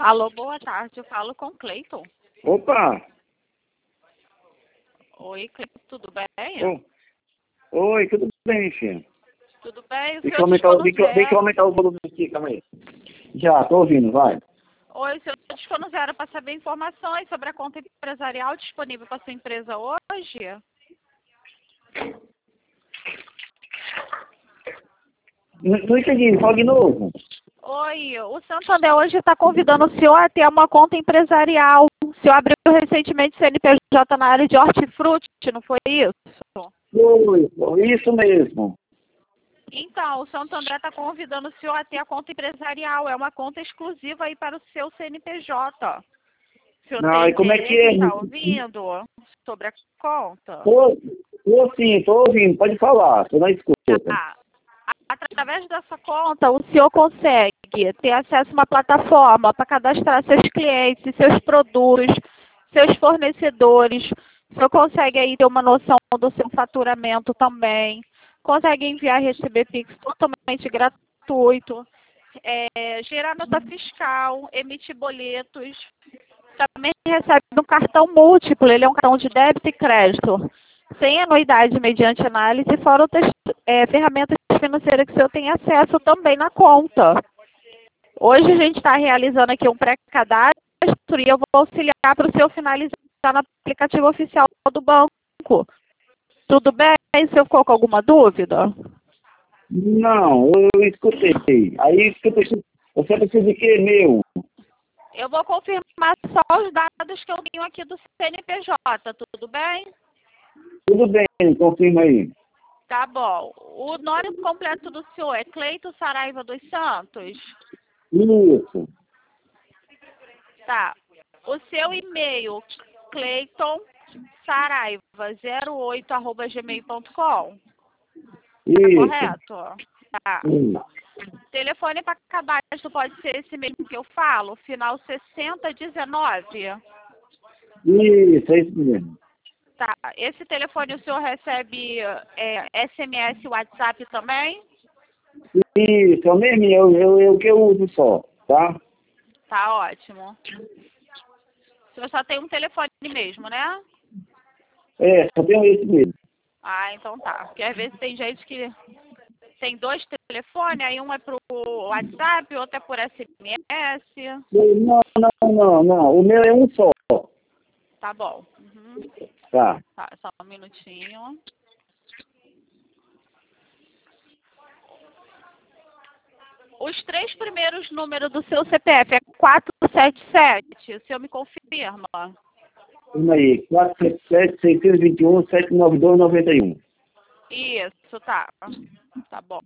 Alô, boa tarde. Eu falo com o Cleiton. Opa! Oi, Cleiton, tudo bem? Oi, tudo bem, filho? Tudo bem? O Deixa eu senhor aumentar, discou no deixa eu zero. aumentar o volume aqui, calma aí. Já, tô ouvindo, vai. Oi, o senhor discou no zero para saber informações sobre a conta empresarial disponível para sua empresa hoje? Não entendi, fala de novo. Oi, o Santander hoje está convidando o senhor a ter uma conta empresarial. O senhor abriu recentemente CNPJ na área de hortifruti, não foi isso? Foi, isso mesmo. Então, o Santander está convidando o senhor a ter a conta empresarial. É uma conta exclusiva aí para o seu CNPJ. O senhor Não, tem e como é que é? interesse, está ouvindo sobre a conta? Tô sim, tô ouvindo, pode falar, tô na escuta. Ah, através dessa conta, o senhor consegue ter acesso a uma plataforma para cadastrar seus clientes, seus produtos, seus fornecedores. O senhor consegue aí ter uma noção do seu faturamento também. Consegue enviar e receber Pix totalmente gratuito. Gerar nota fiscal, emitir boletos. Também recebe um cartão múltiplo, ele é um cartão de débito e crédito, sem anuidade mediante análise, fora outras ferramentas financeiras que o senhor tem acesso também na conta. Hoje a gente está realizando aqui um pré-cadastro e eu vou auxiliar para o senhor finalizar no aplicativo oficial do banco. Tudo bem? O senhor ficou com alguma dúvida? Não, eu escutei. Aí, você precisa de quê, meu? Eu vou confirmar só os dados que eu tenho aqui do CNPJ, tudo bem? Tudo bem, confirma aí. Tá bom. O nome completo do senhor é Cleiton Saraiva dos Santos? Isso, Tá. O seu e-mail, cleitonsaraiva08@gmail.com. Tá isso. correto? Tá. Isso. Telefone para cadastro pode ser esse mesmo que eu falo, final 6019. Isso, é isso mesmo. Tá. Esse telefone o senhor recebe SMS, WhatsApp também? Isso, é o mesmo, eu que eu uso só, tá? Tá ótimo. O senhor só tem um telefone mesmo, né? Só tenho esse mesmo. Ah, então tá. Porque às vezes tem gente que tem dois telefones, aí um é pro WhatsApp, outro é por SMS. Não, o meu é um só. Tá bom. Uhum. Tá. Tá, só um minutinho. Os três primeiros números do seu CPF é 477. O senhor me confirma? Vamos aí, 477-621-792-91. Isso, tá. Tá bom.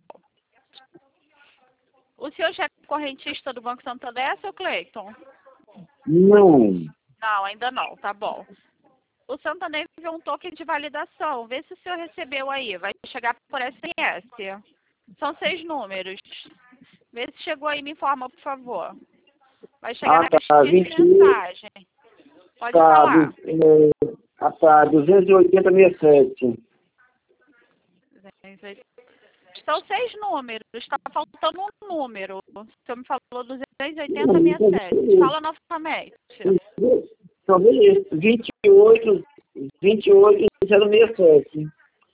O senhor já é correntista do Banco Santander, seu Cleiton? Não. Não, ainda não. Tá bom. O Santander enviou um token de validação. Vê se o senhor recebeu aí. Vai chegar por SMS. São 6 números. Vê se chegou aí, me informa, por favor. Vai chegar na Tá, caixinha de 21, mensagem. Pode tá, falar. tá, 280,67. São 6 números. Está faltando um número. O senhor me falou 280,67. Fala novamente. Então, beleza, 28,067.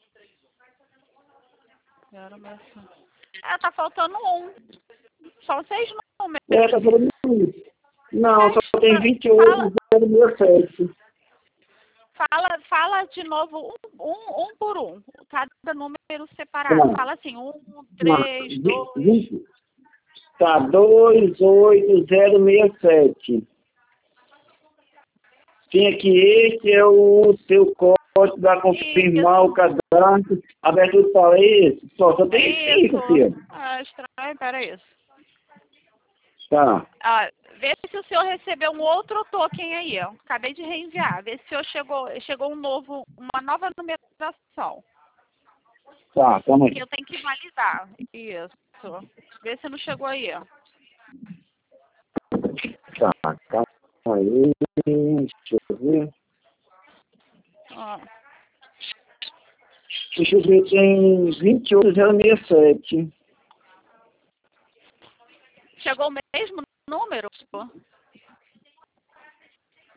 Tá faltando um. São 6 números. Tá falando isso. Não, só tem Fala, 28,067. fala de novo um por um. Cada número separado. Tá. Fala assim, 1, 3, 2. 20, tá, 28067. Tem aqui, esse é o seu código para confirmar o cadastro. Abertura só é esse? Só tem Isso. isso, filho. Estranho, peraí. Tá. Vê se o senhor recebeu um outro token aí, ó. Acabei de reenviar. Vê se o senhor chegou uma nova numeração. Tá, calma Que aí. eu tenho que validar. Isso. Vê se não chegou aí, ó. Tá, calma aí. Deixa eu ver. Ó. Deixa eu ver, tem 28,067. Chegou o mesmo número?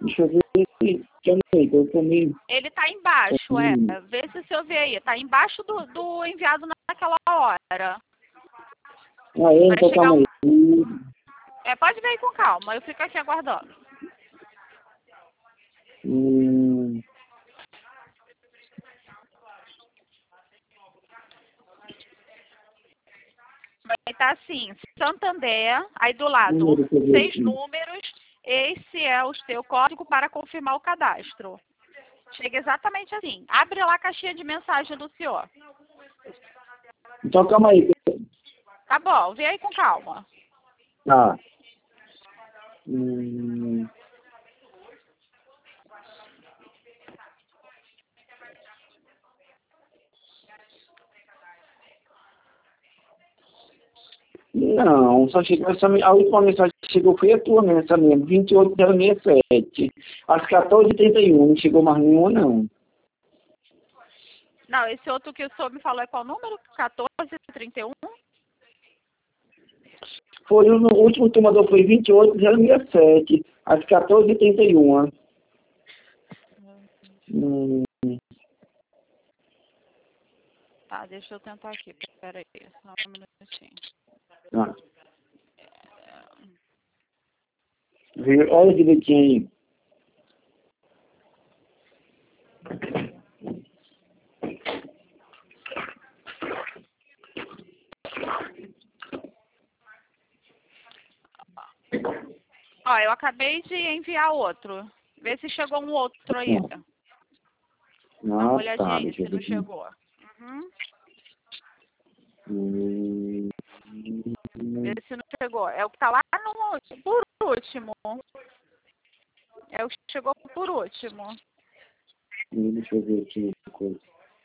Deixa eu ver se eu comi. Ele tá embaixo, Vê se o senhor vê aí. Tá embaixo do enviado naquela hora. Aí, então chegar calma aí. Pode ver aí com calma. Eu fico aqui aguardando. Vai estar assim, Santander, aí do lado, 6 números. Esse é o seu código para confirmar o cadastro. Chega exatamente assim. Abre lá a caixinha de mensagem do senhor. Então calma aí. Tá bom, vê aí com calma. Tá. Não, só chegou a última mensagem que chegou foi a tua mesmo, 28067. Às 14h31, não chegou mais nenhuma, não. Não, esse outro que o senhor me falou é qual número? 1431? Foi o último que tu mandou foi 28067, às 14h31. Tá, deixa eu tentar aqui. Pera aí, só um minutinho. Ah. Olha direitinho aí. Ó, eu acabei de enviar outro. Vê se chegou um outro aí. Dá uma olhadinha aí, se não chegou. Vê se não chegou. É o que tá lá por último. É o que chegou por último. Deixa eu ver aqui uma coisa.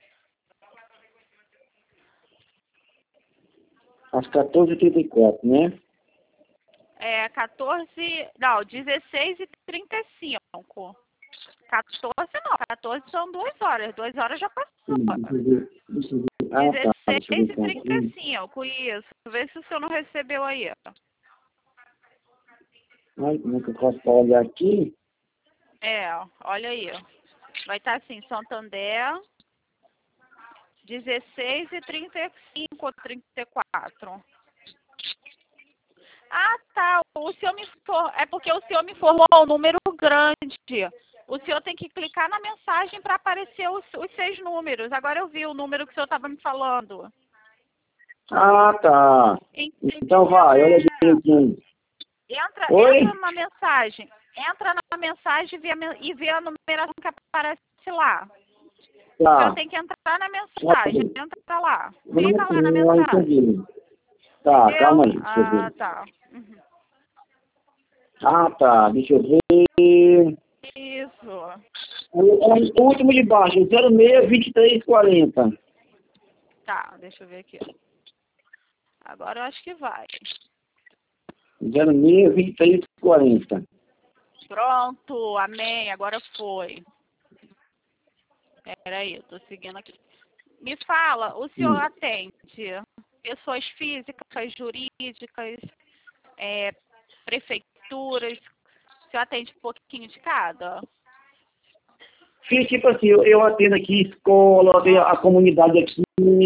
Às 14h34, né? 16h35. 14 não, 14 são 2 horas. 2 horas já passou. Deixa eu ver. Ah, tá. 16h35, isso. Vê se o senhor não recebeu aí. Ai, como é que eu posso olhar aqui? Olha aí. Vai estar assim, Santander, 16h35, 34. Ah, tá. É porque o senhor me informou um número grande. O senhor tem que clicar na mensagem para aparecer os 6 números. Agora eu vi o número que o senhor estava me falando. Ah, tá. Então vai, olha direitinho. Entra na mensagem. Entra na mensagem e vê a numeração que aparece lá. Tá. O senhor tem que entrar na mensagem. Entra lá. Clica lá na mensagem. Tá, entendeu? calma aí. Deixa eu ver. Tá. Ah, tá. Deixa eu ver. Isso. O último de baixo, 062340. Tá, deixa eu ver aqui. Agora eu acho que vai. 062340. Pronto, amém, agora foi. Peraí, eu tô seguindo aqui. Me fala, o senhor atende pessoas físicas, jurídicas, prefeituras? O senhor atende um pouquinho de cada? Sim, tipo assim, eu atendo aqui escola, tenho a comunidade aqui.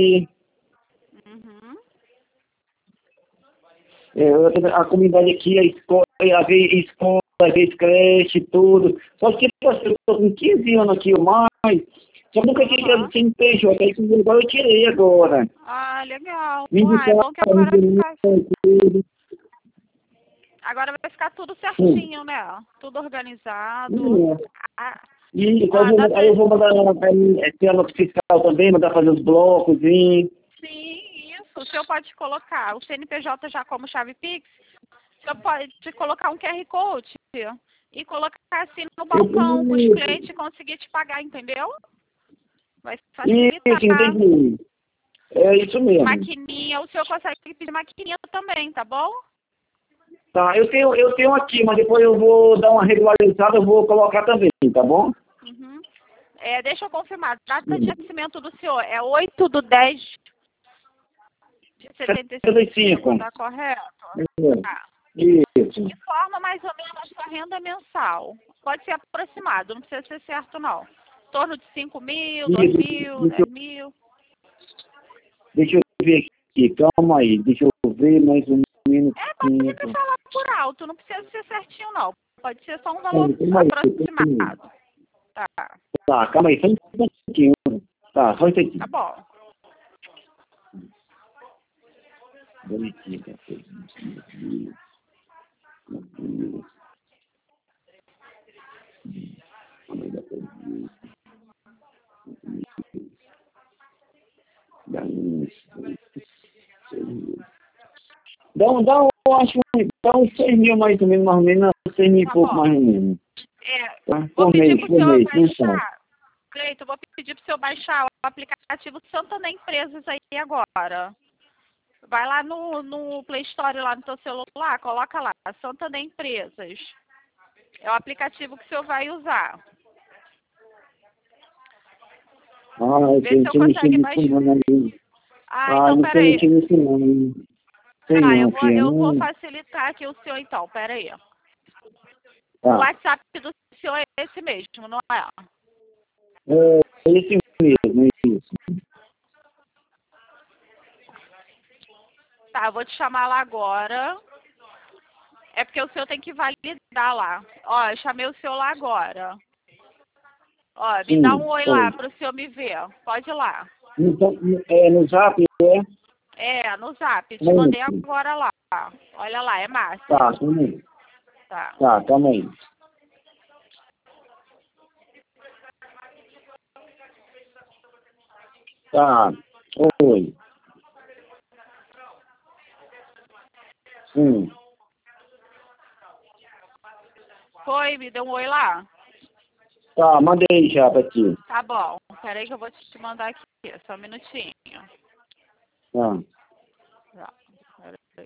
Eu atendo a comunidade aqui, a escola, às vezes creche, tudo. Só que tipo assim, eu tô com 15 anos aqui ou mais, só nunca tinha tirado CNPJ, aí agora eu tirei agora. Ah, legal. É bom que agora vai ficar tudo certinho, né? Tudo organizado. E aí eu vou mandar ter no fiscal também, mandar fazer os blocos. Sim, isso. O senhor pode colocar o CNPJ já como chave Pix. O senhor pode colocar um QR Code e colocar assim no balcão para os clientes conseguirem te pagar, entendeu? Vai facilitar. Isso, entendi. É isso mesmo. Maquininha, o senhor consegue pedir maquininha também, tá bom? Tá, eu tenho aqui, mas depois eu vou dar uma regularizada, eu vou colocar também, tá bom? Deixa eu confirmar. Data de nascimento do senhor é 8/10/75. Tá correto? Tá. Isso. Informa mais ou menos a sua renda mensal. Pode ser aproximado, não precisa ser certo, não. Em torno de 5 mil, 2 mil, 10 mil. Deixa eu ver aqui, calma aí. Deixa eu ver mais ou menos. Pode ser falar por alto, não precisa ser certinho, não. Pode ser só um valor aproximado. Tá. Tá, calma aí, só um pouquinho. Tá, só um pouquinho. Tá bom. Dá uns 6 mil mais ou menos, 6 mil e pouco mais ou menos. Tá? Vou pedir pro senhor mês, baixar. Cleiton, vou pedir pro senhor baixar o aplicativo Santander Empresas aí agora. Vai lá no Play Store, lá no seu celular, coloca lá, Santander Empresas. É o aplicativo que o senhor vai usar. Eu Vê se eu consegue baixar. Então peraí. Eu vou facilitar aqui o senhor então, peraí. O WhatsApp do senhor é esse mesmo, não é? É esse mesmo, isso. Tá, eu vou te chamar lá agora. É porque o senhor tem que validar lá. Ó, eu chamei o senhor lá agora. Ó, me dá um oi lá pro senhor me ver. Pode ir lá. No Zap, É, no Zap. Te mandei agora lá. Olha lá, é Márcia. Tá, calma aí. Tá. Calma aí. Tá, oi. Foi, me deu um oi lá? Tá, mandei já pra ti. Tá bom. Peraí que eu vou te mandar aqui. Só um minutinho. Tá. Peraí.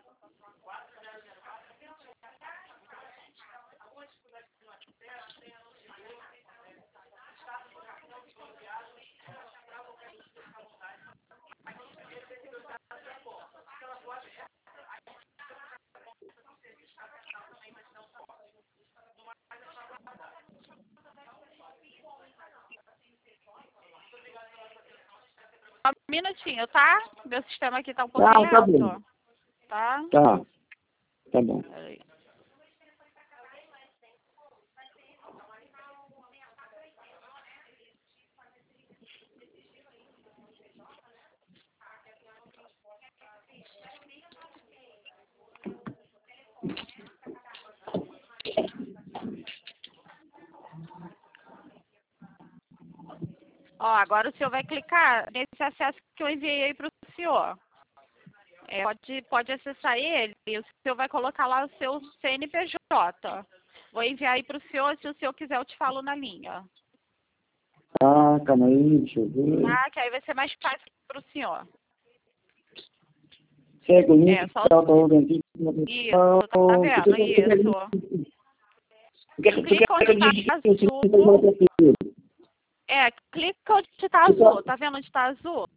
Só um minutinho, tá? Meu sistema aqui tá um pouquinho Tá lento. bom. Tá? Tá bom. Peraí. Ó, agora o senhor vai clicar nesse acesso que eu enviei aí para o senhor. Pode acessar ele e o senhor vai colocar lá o seu CNPJ. Vou enviar aí para o senhor, se o senhor quiser eu te falo na linha. Calma aí, deixa eu ver. Tá, que aí vai ser mais fácil para o senhor. Segue o link, só... Isso, tá vendo? Isso. Clica onde tá azul. Clica onde tá azul. Tá vendo onde tá azul?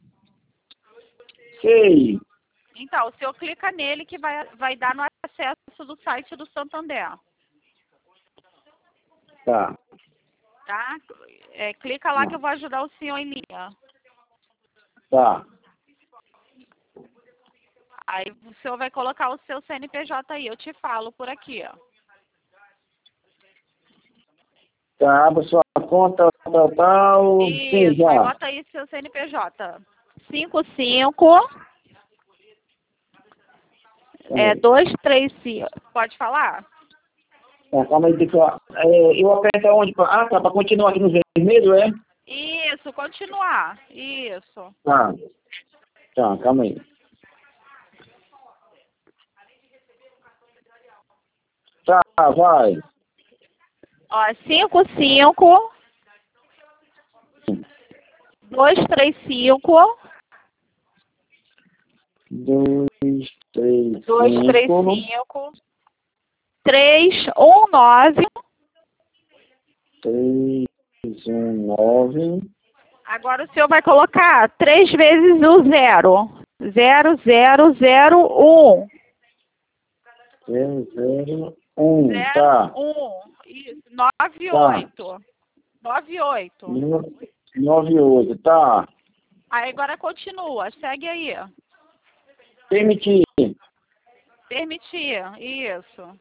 Sei. Então, o senhor clica nele que vai dar no acesso do site do Santander. Tá. Clica lá que eu vou ajudar o senhor em linha. Tá. Aí o senhor vai colocar o seu CNPJ aí, eu te falo por aqui, ó. Tá, abra sua conta, tal. Isso, já. aí bota aí seu CNPJ. 55 235. Pode falar? Calma aí, eu aperto onde? Tá, pra continuar aqui no vermelho, é? Isso, continuar. Isso. Tá, calma aí. Tá, vai. Ó, 55 235 235 319 319. Agora o senhor vai colocar 3 vezes o 0. 0001. 001, tá. 01, isso, 98. 98. 98, tá. Aí agora continua, segue aí. Permitir. Permitir, isso.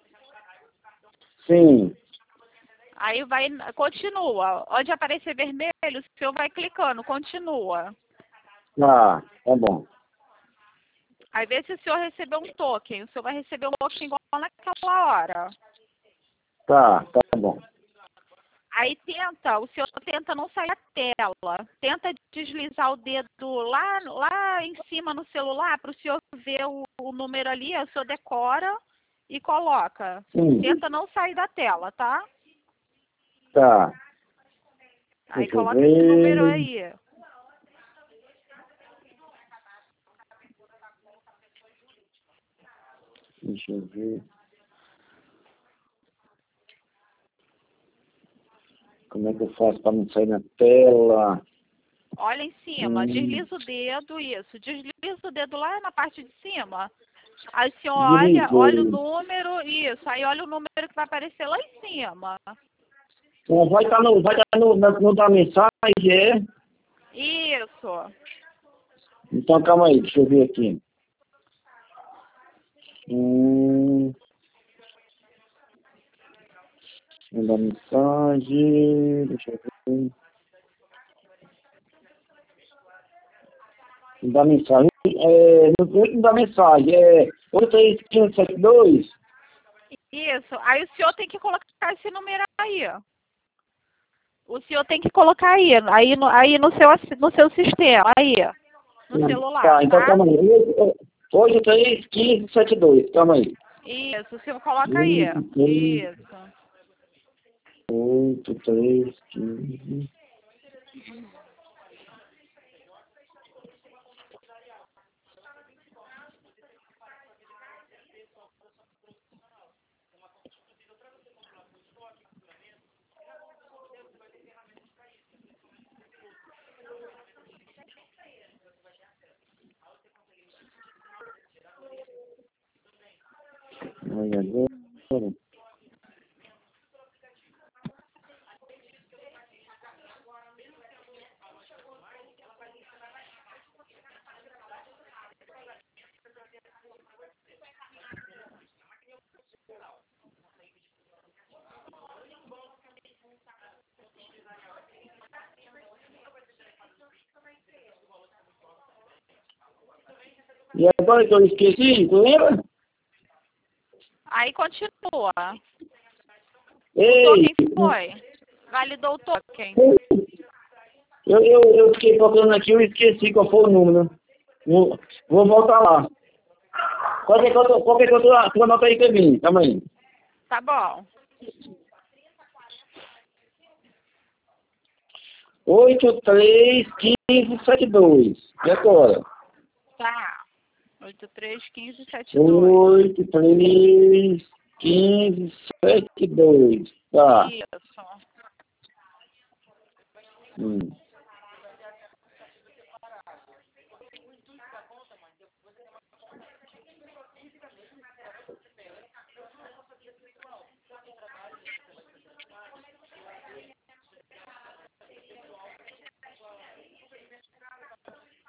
Sim. Aí vai, continua. Onde aparecer vermelho, o senhor vai clicando, continua. Tá bom. Aí vê se o senhor recebeu um token. O senhor vai receber um token igual naquela hora. Tá bom. Aí o senhor tenta não sair da tela. Tenta deslizar o dedo lá em cima no celular para o senhor ver o número ali. O senhor decora e coloca. Sim. Tenta não sair da tela, tá? Tá. Aí Deixa eu coloca ver. esse número aí. Deixa eu ver. Como é que eu faço para não sair na tela? Olha em cima, desliza o dedo, isso. Desliza o dedo lá na parte de cima. Aí o senhor olha o número, isso. Aí olha o número que vai aparecer lá em cima. Então, vai estar no da mensagem, é? Isso. Então, calma aí, deixa eu ver aqui. Da mensagem, deixa eu ver. Da mensagem, no último da mensagem, 83572. Isso. Aí o senhor tem que colocar esse número aí. O senhor tem que colocar aí no seu sistema, aí, no celular. Tá, então calma aí. 831572, calma aí. Isso, o senhor coloca aí. Isso. 8315. Aí agora. E agora que eu esqueci, tu lembra? Aí continua. Ei, O token foi. Validou o token. eu fiquei procurando aqui, eu esqueci qual foi o número. Vou voltar lá. Qualquer coisa, tu anota aí, Kevin. Calma aí. Tá bom. 831572. E agora? Tá. 831572. 831572. Tá. Isso.